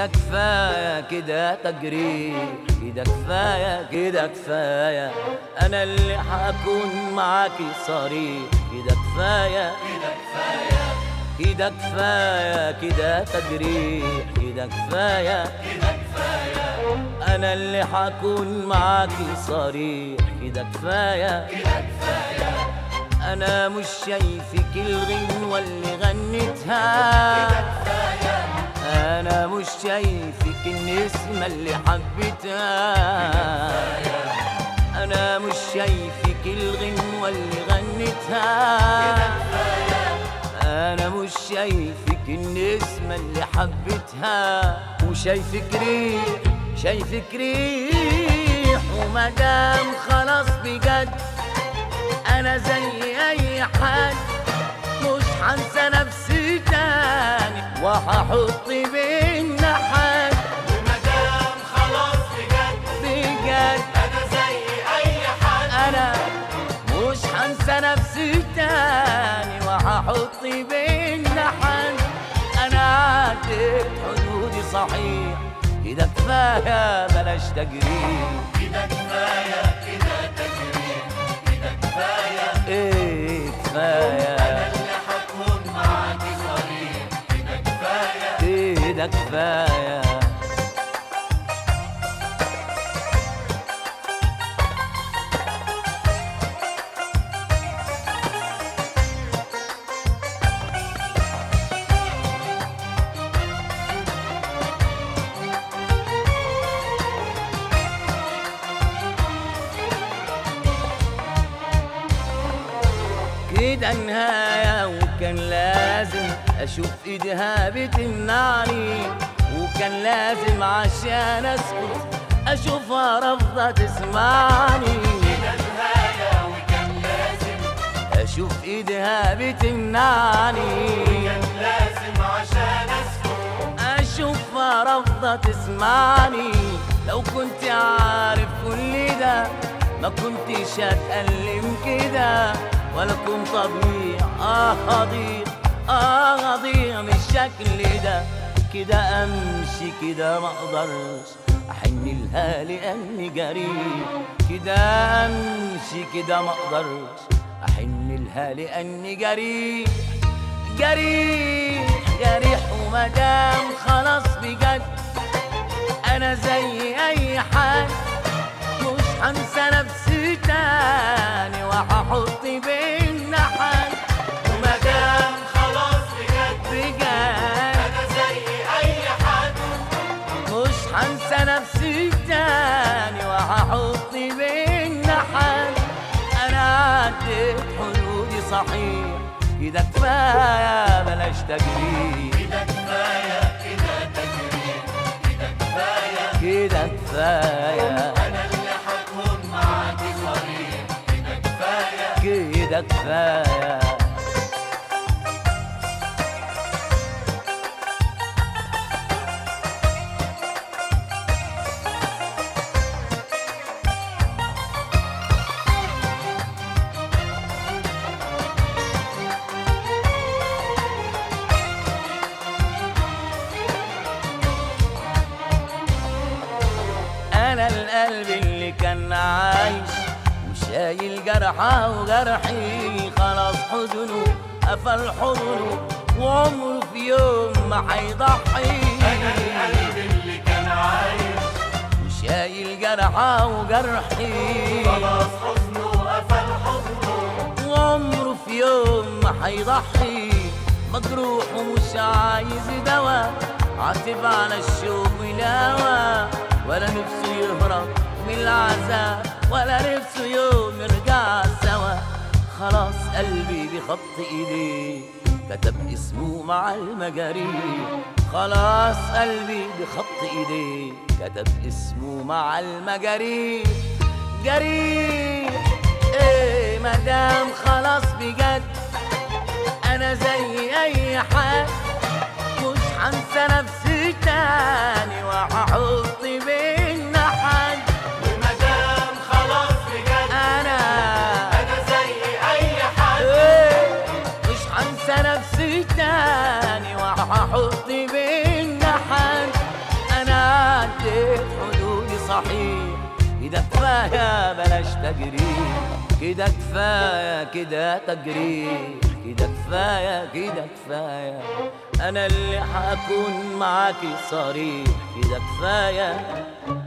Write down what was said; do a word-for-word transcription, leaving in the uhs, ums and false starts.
كده كفاية كده تجريح، كده كفاية كده كفاية، أنا اللي حكون معاكي صريح. كده كفاية كده كفاية كده كفاية كده تجريح، كده كفاية كده كفاية، أنا اللي حكون معاكي صريح. كده كفاية كده كفاية، أنا مش شايفك الغنوة اللي غنيتها. كده كفاية، أنا مش شايفك النسمة اللي حبيتها. كده كفاية، أنا مش شايفك الغنوة اللي غنيتها. كده كفاية، أنا مش شايفك النسمة اللي حبيتها. وشايفك ريح شايفك ريح، ومدام خلاص بجد أنا زي أي حد مش هنسى نفسي تاني وهحط بينا حد. ومدام خلاص بجد بجد أنا زي أي حد، أنا مش هنسى نفسي تاني وهحط بينا حد. أنا عديت حدودي صحيح، كده كفاية بلاش تجريح. كده كفاية كده تجريح، كده كفاية إيه كفاية، أنا اللي حكون معاكي صريح. كده كفاية كده كفاية. كده نهاية، وكان لازم أشوف إيدها بتمنعني، وكان لازم عشان أسكت أشوفها رافضة تسمعني. كده نهاية، وكان لازم أشوف إيدها بتمنعني، كان لازم عشان أسكت أشوفها رافضة تسمعني. لو كنت عارف كل ده ما كنتش هتألم كده، ولا كنت أضيع آه أضيع آه أضيع من الشكل ده. كده أمشي كده ما أقدرش أحن لها لأني جريح. كده أمشي كده ما أقدرش أحن لها لأني جريح. جريح جريح، ومدام خلاص بجد أنا زي أي حد مش هنسى نفسي تاني وهحط بينا حد. ومدام خلاص بجد بجد أنا زي أي حد، مش هنسى نفسي تاني وهحط بينا حد. أنا عديت حدودي صحيح، كده كفاية بلاش تجريح. كده كفاية كده تجريح، كده كفاية كده كفاية، أنا اللي حكون معاكي صريح. كده كفاية كده كفاية. أنا القلب اللي كان عايش وشايل جرحه وجرحي، خلاص حزنه قفل حضنه وعمره في يوم ما هيضحي. أنا القلب اللي كان عايش وشايل جرحه وجرحي، خلاص حزنه قفل حضنه، وعمره في يوم ما هيضحي. مجروح ومش عايز دوا، عاتب على الشوق والهوى، ولا نفسه يهرب من العذاب، ولا نفسه يوم يرجع سوا. خلاص قلبي بخط ايديه كتب اسمه مع المجاريح. خلاص قلبي بخط ايديه كتب اسمه مع المجاريح. جريح ايه مدام خلاص بجد انا زي اي حد مش هنسى نفسي تاني وهحط بينا حد. ومدام خلاص بجد انا أنا زي أي حد، إيه مش هنسى نفسي تاني وهحط بينا حد. كده كفاية بلاش تجريح، كده كفاية كده تجريح، كده كفاية كده كفاية، أنا اللي هكون معاكي صريح، كده كفاية